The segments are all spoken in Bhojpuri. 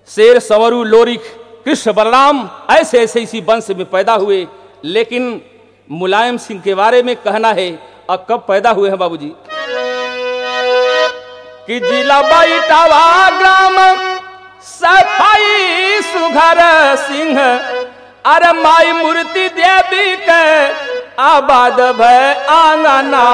शेर, संवरू, लोरिक, कृष्ण, बलराम ऐसे ऐसे इसी वंश में पैदा हुए। लेकिन मुलायम सिंह के बारे में कहना है और कब पैदा हुए हैं बाबूजी कि जिला बैठावा ग्राम सफाई सुघर सिंह, अरे माई मूर्ति देवी के आबाद भय आंगना।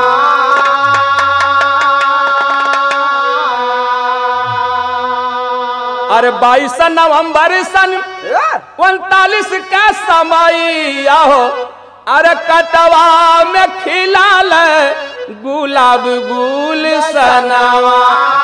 अरे 22 नवंबर सन 39 का समय आहो, अरे कटवा में खिलाल गुलाब गुल सनावा।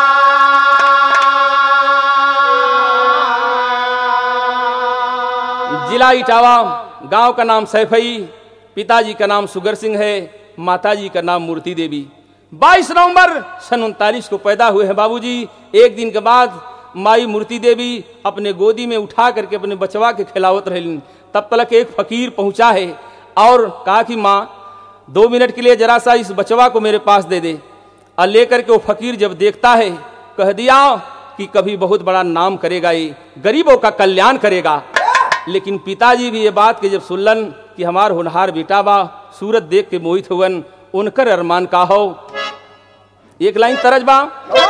जिला इटावा, गांव का नाम सैफई, पिताजी का नाम सुगर सिंह है, माताजी का नाम मूर्ति देवी। 22 नवंबर सन 39 को पैदा हुए हैं बाबूजी। एक दिन के बाद माई मूर्ति देवी अपने गोदी में उठा करके अपने बचवा के खिलावत रही। तब तक एक फकीर पहुंचा है और कहा कि माँ 2 मिनट के लिए जरा सा इस बचवा को मेरे पास दे दे। और लेकर के वो फकीर जब देखता है कह दिया कि कभी बहुत बड़ा नाम करेगा, ये गरीबों का कल्याण करेगा। लेकिन पिताजी भी ये बात के जब सुनलन कि हमार होनहार बेटा बा, सूरत देख के मोहित हुवन, उनकर अरमान का हो। एक लाइन तरज बा,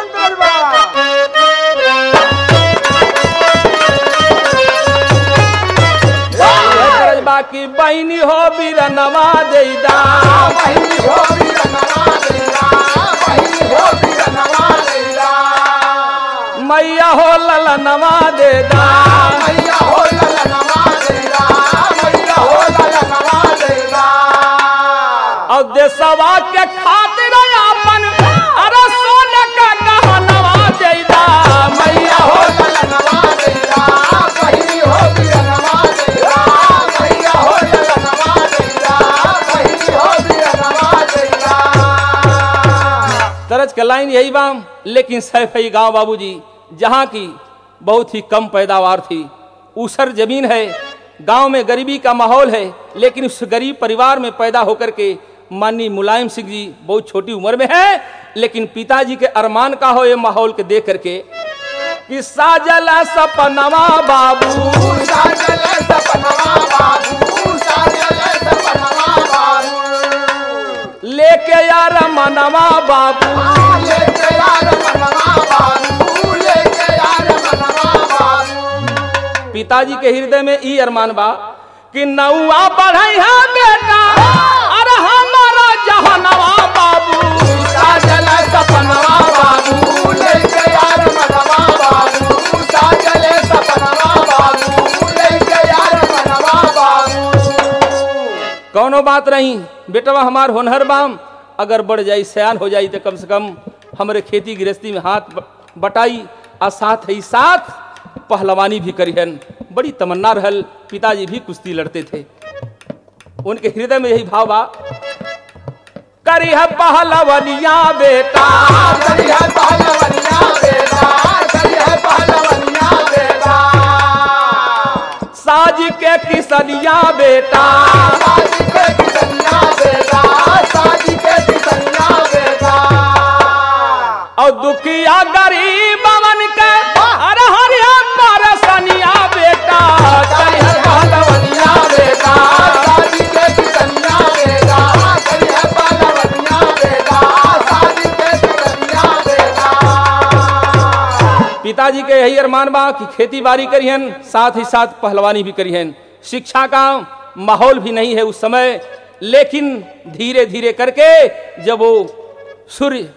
बाकी बहनी हो बीरनवा देदा, बहनी हो बीरनवा देदा, बहनी हो बीरनवा देदा। मैया हो ललनवा देदा, मैया हो ललनवा देदा, मैया हो ललनवा देदा। और देशवा के खातिर अपन अरे सोने का गहनवा देदा। मैया हो ललनवा देदा, बहनी हो बीरनवा देदा, मैया हो ललनवा देदा, बहनी हो बीरनवा देदा। तरज का लाइन यही बाम। लेकिन सैफई गांव बाबूजी जहां की बहुत ही कम पैदावार थी, ऊसर जमीन है, गांव में गरीबी का माहौल है। लेकिन उस गरीब परिवार में पैदा होकर के माननीय मुलायम सिंह जी बहुत छोटी उम्र में है, लेकिन पिताजी के अरमान का हो ये माहौल के देख करके कि साजल सपनवा बाबू, साजल सपनवा बाबू, साजल सपनवा बाबू। लेके यार मनवा बाबू, लेके यार मनवा बाबू, लेके यार मनवा बाबू। पिताजी के हृदय में ई अरमान बा कि नौआ बढ़ई है बेटा, अरे हमारा जहनवा बाबू। साजल सपनवा बाबू, लेके यार मनवा बाबू, साजल सपनवा बाबू, लेके यार मनवा बाबू। कौनो बात नहीं बेटवा हमार होनहर बाम, अगर बढ़ जाई सयान हो जाई तो कम से कम हमारे खेती गृहस्थी में हाथ बटाई और साथ ही साथ पहलवानी भी करिहन। बड़ी तमन्ना रहल, पिताजी भी कुश्ती लड़ते थे। उनके हृदय में यही भाव बा, करिह पहलवनिया बेटा, करिह पहलवनिया बेटा, करिह पहलवनिया बेटा। साज के किसनिया बेटा, साज के किसनिया बेटा, साज के किसनिया बेटा। और दुखिया गरीबवन के अरे हरिया परसनिया बेटा। करिह पहलवनिया बेटा, साज के किसनिया बेटा, करिह पहलवनिया बेटा, साज के किसनिया बेटा। पिताजी के यही अरमान बा कि खेती बाड़ी करिहन, साथ ही साथ पहलवानी भी करिहन। शिक्षा का माहौल भी नहीं है उस समय, लेकिन धीरे धीरे करके जब वो सूर्य